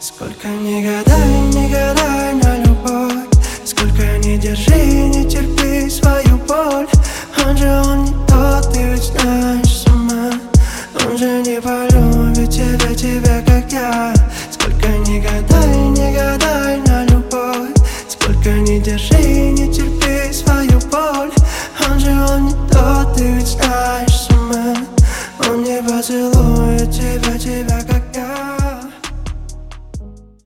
Сколько не гадай на любовь, сколько не держи, не терпи свою боль. Он не тот, ты ведь знаешь сама. Он же не полюбит тебя как я.